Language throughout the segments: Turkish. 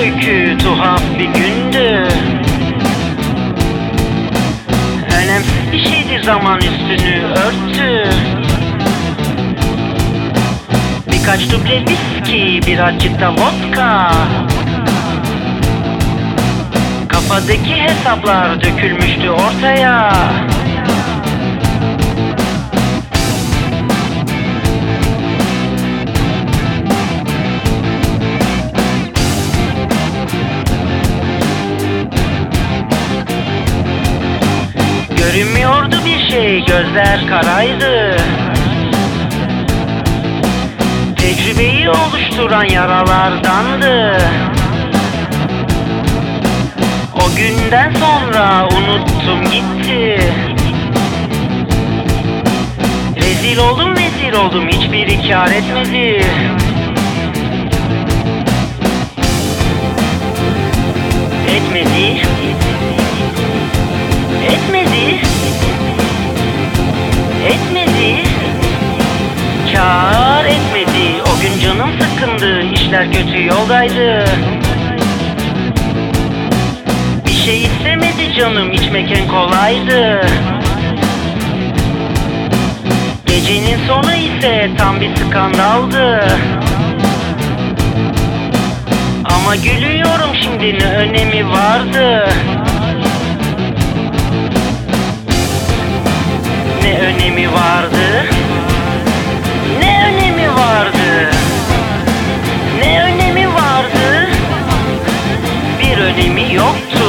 öykü tuhaf bir gündü. Önemsiz bir şeydi, zaman üstünü örttü. Birkaç duble viski, birazcık da vodka. Kafadaki hesaplar dökülmüştü ortaya. Görünmüyordu bir şey, gözler karaydı. Tecrübeyi oluşturan yaralardandı. O günden sonra unuttum gitti. Rezil oldum, vezir oldum, hiçbiri kâr etmedi. Etmedi. Etmedi. Etmedi. Kâr etmedi. O gün canım sıkkındı, işler kötü yoldaydı. Bir şey istemedi canım, içmek en kolaydı. Gecenin sonu ise tam bir skandaldı. Ama gülüyorum şimdi, ne önemi vardı? Ne önemi vardı? Ne önemi vardı? Ne önemi vardı? Bir önemi yoktu.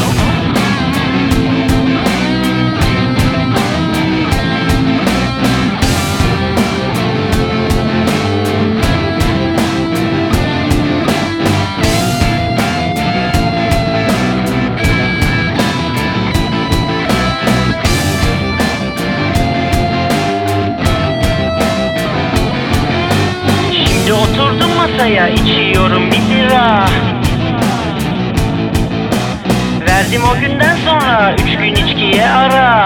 Oturdum masaya, içiyorum bir bira. Verdim o günden sonra 3 gün içkiye ara.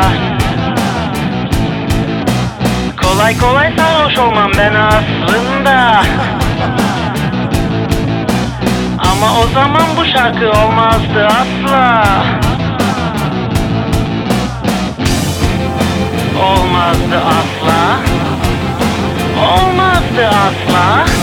Kolay kolay sarhoş olmam ben aslında. Ama o zaman bu şarkı olmazdı asla. Olmazdı asla. Olmazdı asla.